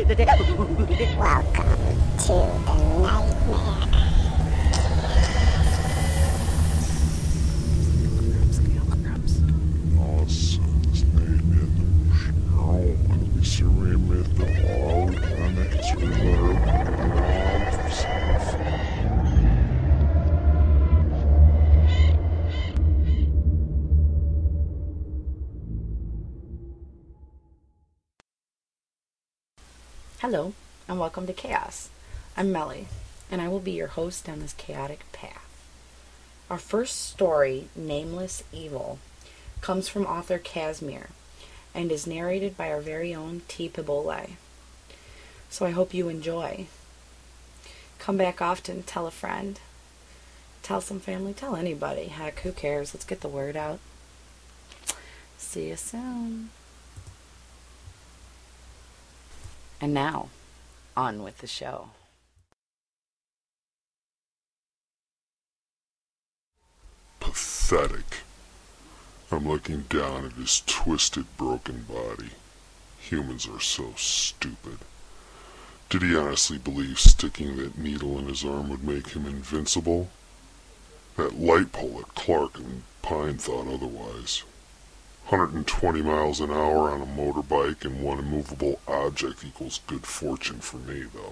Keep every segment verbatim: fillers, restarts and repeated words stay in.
Welcome to the nightmare. Nossa, nej, medo. Isso é medo. Hello, and welcome to Chaos. I'm Melly, and I will be your host down this chaotic path. Our first story, Nameless Evil, comes from author Casimir, and is narrated by our very own T. Pibole. So I hope you enjoy. Come back often, tell a friend, tell some family, tell anybody. Heck, who cares? Let's get the word out. See you soon. And now, on with the show. Pathetic. I'm looking down at his twisted, broken body. Humans are so stupid. Did he honestly believe sticking that needle in his arm would make him invincible? That light pole at Clark and Pine thought otherwise. one hundred twenty miles an hour on a motorbike and one immovable object equals good fortune for me, though.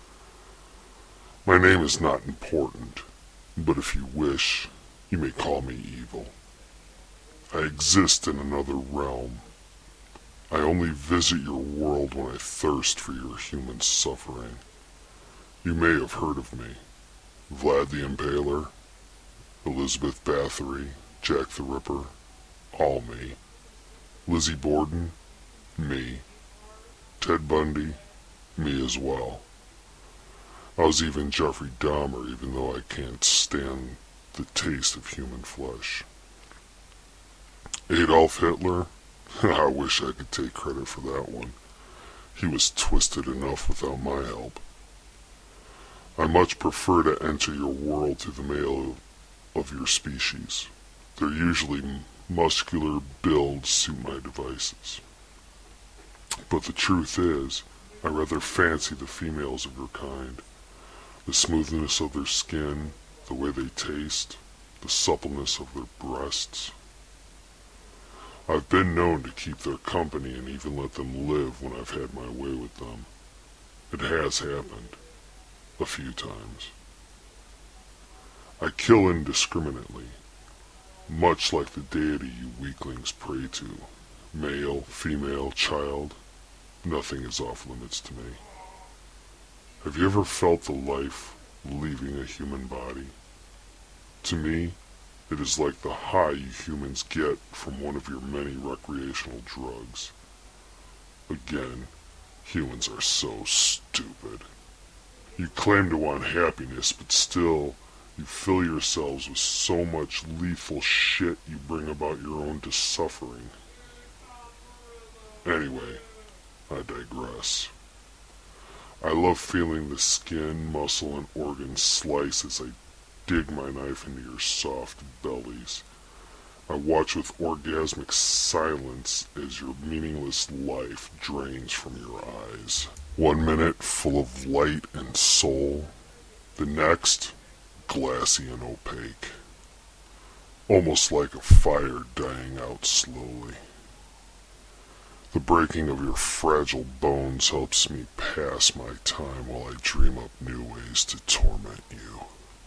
My name is not important, but if you wish, you may call me evil. I exist in another realm. I only visit your world when I thirst for your human suffering. You may have heard of me. Vlad the Impaler, Elizabeth Bathory, Jack the Ripper, all me. Lizzie Borden, me. Ted Bundy, me as well. I was even Jeffrey Dahmer, even though I can't stand the taste of human flesh. Adolf Hitler? I wish I could take credit for that one. He was twisted enough without my help. I much prefer to enter your world through the male of your species. They're usually muscular builds suit my devices. But the truth is, I rather fancy the females of your kind. The smoothness of their skin, the way they taste, the suppleness of their breasts. I've been known to keep their company and even let them live when I've had my way with them. It has happened. A few times. I kill indiscriminately, much like the deity you weaklings pray to. Male, female, child, nothing is off limits to me. Have you ever felt the life leaving a human body? To me, it is like the high you humans get from one of your many recreational drugs. Again, humans are so stupid. You claim to want happiness, but still, you fill yourselves with so much lethal shit you bring about your own to suffering. Anyway, I digress. I love feeling the skin, muscle, and organs slice as I dig my knife into your soft bellies. I watch with orgasmic silence as your meaningless life drains from your eyes. One minute full of light and soul, the next glassy and opaque. Almost like a fire dying out slowly. The breaking of your fragile bones helps me pass my time while I dream up new ways to torment you.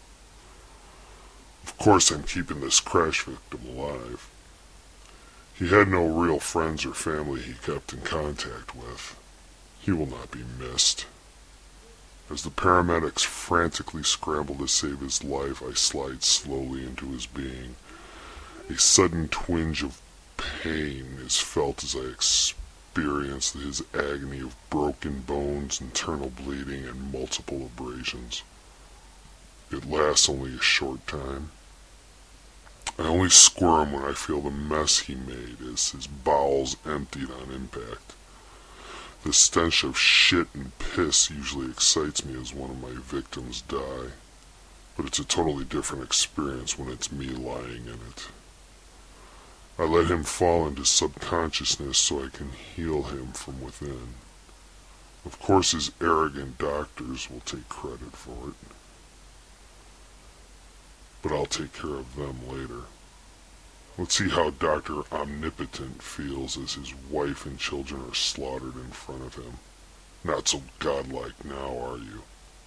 Of course I'm keeping this crash victim alive. He had no real friends or family he kept in contact with. He will not be missed. As the paramedics frantically scramble to save his life, I slide slowly into his being. A sudden twinge of pain is felt as I experience his agony of broken bones, internal bleeding, and multiple abrasions. It lasts only a short time. I only squirm when I feel the mess he made as his bowels emptied on impact. The stench of shit and piss usually excites me as one of my victims die, but it's a totally different experience when it's me lying in it. I let him fall into subconsciousness so I can heal him from within. Of course his arrogant doctors will take credit for it. But I'll take care of them later. Let's see how Doctor Omnipotent feels as his wife and children are slaughtered in front of him. Not so godlike now, are you?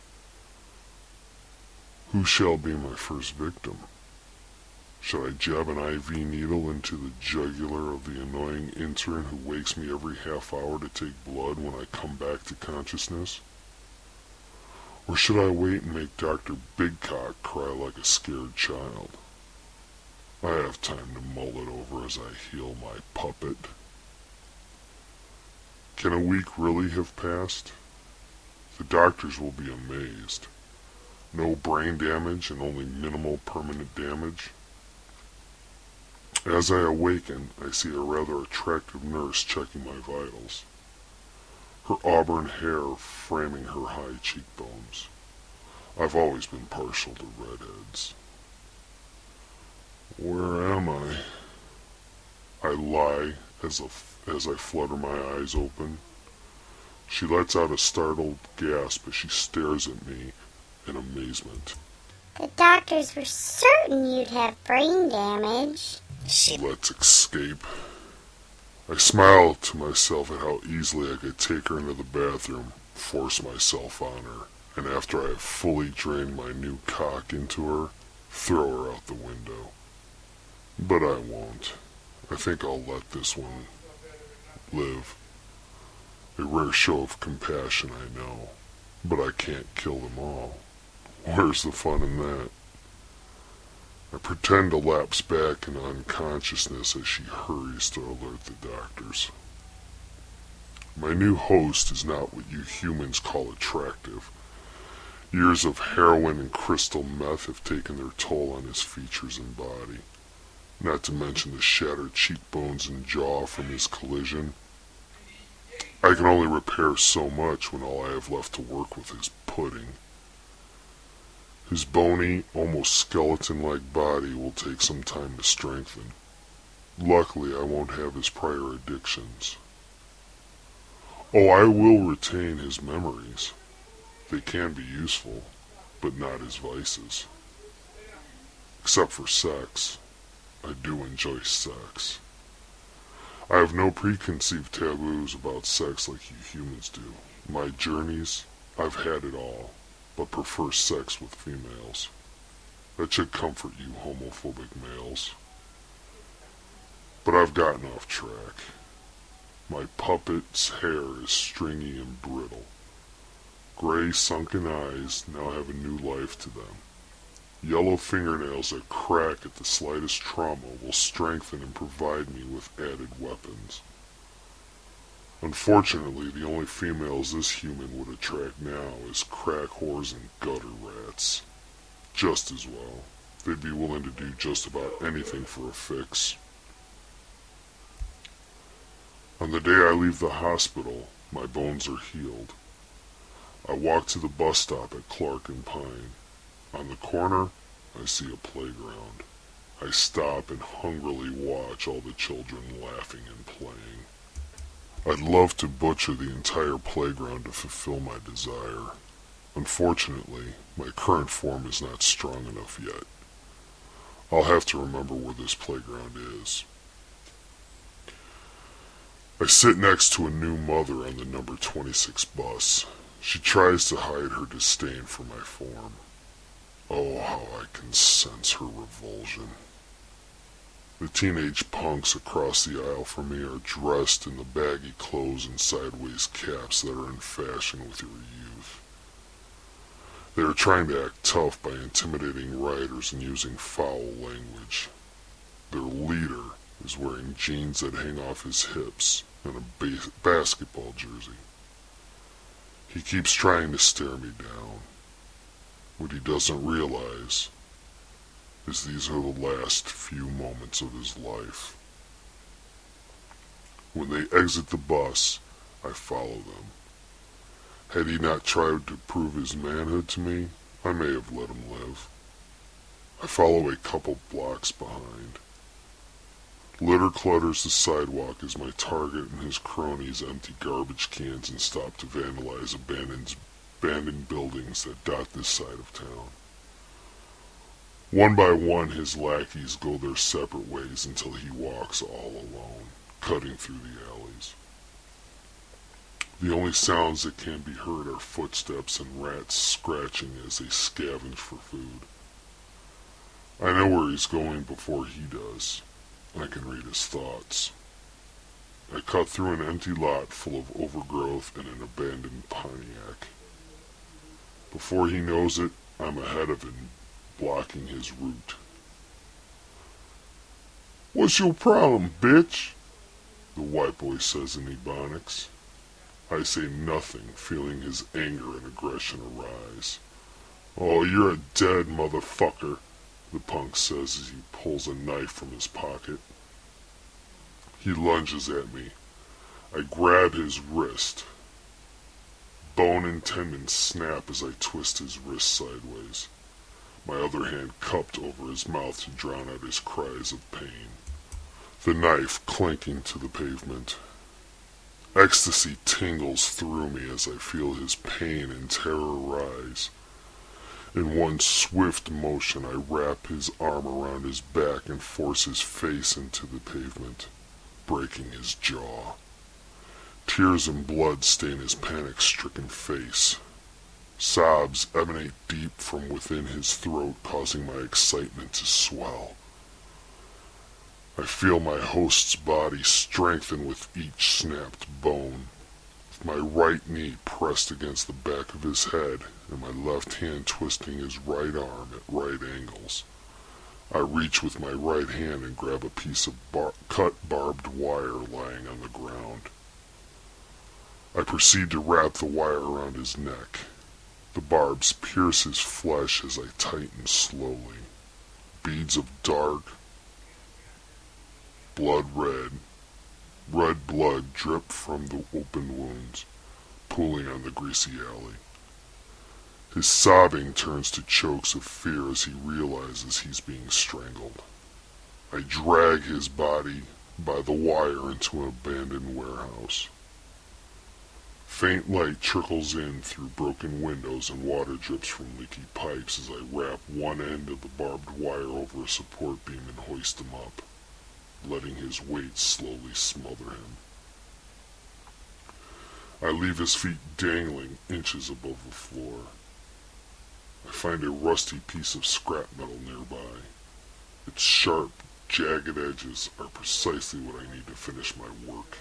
Who shall be my first victim? Shall I jab an I V needle into the jugular of the annoying intern who wakes me every half hour to take blood when I come back to consciousness? Or should I wait and make Doctor Bigcock cry like a scared child? I have time to mull it over as I heal my puppet. Can a week really have passed? The doctors will be amazed. No brain damage and only minimal permanent damage. As I awaken, I see a rather attractive nurse checking my vitals, her auburn hair framing her high cheekbones. I've always been partial to redheads. Where am I? I lie as, a, as I flutter my eyes open. She lets out a startled gasp as she stares at me in amazement. The doctors were certain you'd have brain damage. She lets escape. I smile to myself at how easily I could take her into the bathroom, force myself on her, and after I have fully drained my new cock into her, throw her out the window. But I won't. I think I'll let this one live. A rare show of compassion, I know, but I can't kill them all. Where's the fun in that? I pretend to lapse back into unconsciousness as she hurries to alert the doctors. My new host is not what you humans call attractive. Years of heroin and crystal meth have taken their toll on his features and body, not to mention the shattered cheekbones and jaw from his collision. I can only repair so much when all I have left to work with is pudding. His bony, almost skeleton-like body will take some time to strengthen. Luckily, I won't have his prior addictions. Oh, I will retain his memories. They can be useful, but not his vices. Except for sex. I do enjoy sex. I have no preconceived taboos about sex like you humans do. My journeys, I've had it all, but prefer sex with females. That should comfort you homophobic males. But I've gotten off track. My puppet's hair is stringy and brittle. Gray sunken eyes now have a new life to them. Yellow fingernails that crack at the slightest trauma will strengthen and provide me with added weapons. Unfortunately, the only females this human would attract now is crack whores and gutter rats. Just as well. They'd be willing to do just about anything for a fix. On the day I leave the hospital, my bones are healed. I walk to the bus stop at Clark and Pine. On the corner, I see a playground. I stop and hungrily watch all the children laughing and playing. I'd love to butcher the entire playground to fulfill my desire. Unfortunately, my current form is not strong enough yet. I'll have to remember where this playground is. I sit next to a new mother on the number twenty-six bus. She tries to hide her disdain for my form. Oh, how I can sense her revulsion. The teenage punks across the aisle from me are dressed in the baggy clothes and sideways caps that are in fashion with your youth. They are trying to act tough by intimidating riders and using foul language. Their leader is wearing jeans that hang off his hips and a bas- basketball jersey. He keeps trying to stare me down. What he doesn't realize is these are the last few moments of his life. When they exit the bus, I follow them. Had he not tried to prove his manhood to me, I may have let him live. I follow a couple blocks behind. Litter clutters the sidewalk as my target and his cronies empty garbage cans and stop to vandalize abandoned, abandoned buildings that dot this side of town. One by one his lackeys go their separate ways until he walks all alone, cutting through the alleys. The only sounds that can be heard are footsteps and rats scratching as they scavenge for food. I know where he's going before he does. I can read his thoughts. I cut through an empty lot full of overgrowth and an abandoned Pontiac. Before he knows it, I'm ahead of him, blocking his route. "What's your problem, bitch?" the white boy says in Ebonics. I say nothing, feeling his anger and aggression arise. "Oh, you're a dead motherfucker," the punk says as he pulls a knife from his pocket. He lunges at me. I grab his wrist. Bone and tendon snap as I twist his wrist sideways, my other hand cupped over his mouth to drown out his cries of pain. The knife clinking to the pavement. Ecstasy tingles through me as I feel his pain and terror rise. In one swift motion, I wrap his arm around his back and force his face into the pavement, breaking his jaw. Tears and blood stain his panic-stricken face. Sobs emanate deep from within his throat, causing my excitement to swell. I feel my host's body strengthen with each snapped bone. With my right knee pressed against the back of his head and my left hand twisting his right arm at right angles, I reach with my right hand and grab a piece of bar- cut barbed wire lying on the ground. I proceed to wrap the wire around his neck. The barbs pierce his flesh as I tighten slowly. Beads of dark, blood red, red blood drip from the open wounds, pooling on the greasy alley. His sobbing turns to chokes of fear as he realizes he's being strangled. I drag his body by the wire into an abandoned warehouse. Faint light trickles in through broken windows and water drips from leaky pipes as I wrap one end of the barbed wire over a support beam and hoist him up, letting his weight slowly smother him. I leave his feet dangling inches above the floor. I find a rusty piece of scrap metal nearby. Its sharp, jagged edges are precisely what I need to finish my work.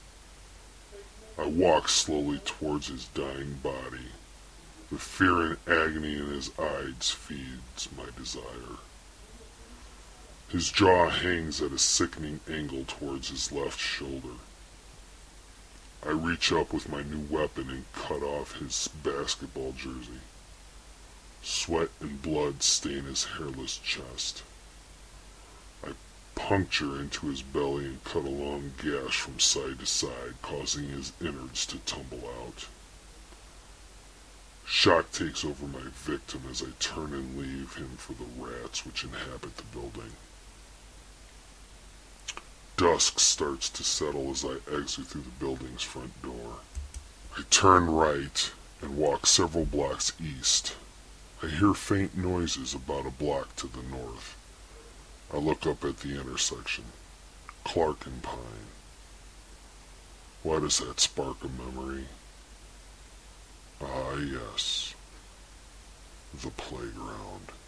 I walk slowly towards his dying body. The fear and agony in his eyes feeds my desire. His jaw hangs at a sickening angle towards his left shoulder. I reach up with my new weapon and cut off his basketball jersey. Sweat and blood stain his hairless chest. I puncture into his belly and cut a long gash from side to side, causing his innards to tumble out. Shock takes over my victim as I turn and leave him for the rats which inhabit the building. Dusk starts to settle as I exit through the building's front door. I turn right and walk several blocks east. I hear faint noises about a block to the north. I look up at the intersection. Clark and Pine. Why does that spark a memory? Ah, yes. The playground.